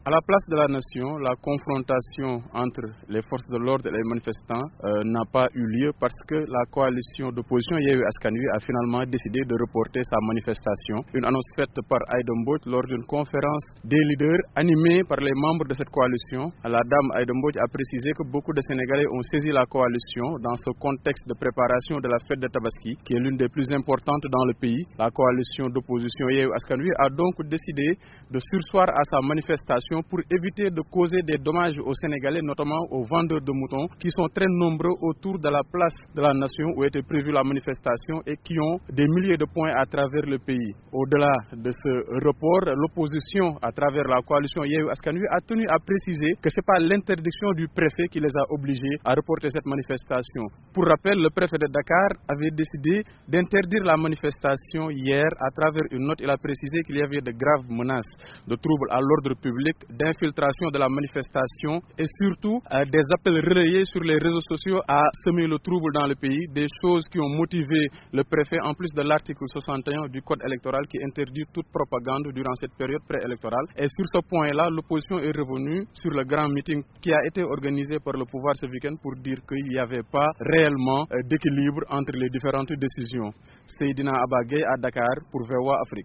À la place de la nation, la confrontation entre les forces de l'ordre et les manifestants n'a pas eu lieu parce que la coalition d'opposition Yewwi Askan Wi a finalement décidé de reporter sa manifestation. Une annonce faite par Aïda Mbodj lors d'une conférence des leaders animée par les membres de cette coalition. La dame Aïda Mbodj a précisé que beaucoup de Sénégalais ont saisi la coalition dans ce contexte de préparation de la fête de Tabaski, qui est l'une des plus importantes dans le pays. La coalition d'opposition Yewwi Askan Wi a donc décidé de surseoir à sa manifestation pour éviter de causer des dommages aux Sénégalais, notamment aux vendeurs de moutons qui sont très nombreux autour de la place de la nation où était prévue la manifestation et qui ont des milliers de points à travers le pays. Au-delà de ce report, l'opposition à travers la coalition Yewwi Askan Wi a tenu à préciser que ce n'est pas l'interdiction du préfet qui les a obligés à reporter cette manifestation. Pour rappel, le préfet de Dakar avait décidé d'interdire la manifestation hier à travers une note. Il a précisé qu'il y avait de graves menaces de troubles à l'ordre public, d'infiltration de la manifestation et surtout des appels relayés sur les réseaux sociaux à semer le trouble dans le pays, des choses qui ont motivé le préfet en plus de l'article 61 du code électoral qui interdit toute propagande durant cette période préélectorale. Et sur ce point-là, l'opposition est revenue sur le grand meeting qui a été organisé par le pouvoir ce week-end pour dire qu'il n'y avait pas réellement d'équilibre entre les différentes décisions. Seydina Abba Gueye à Dakar pour VOA Afrique.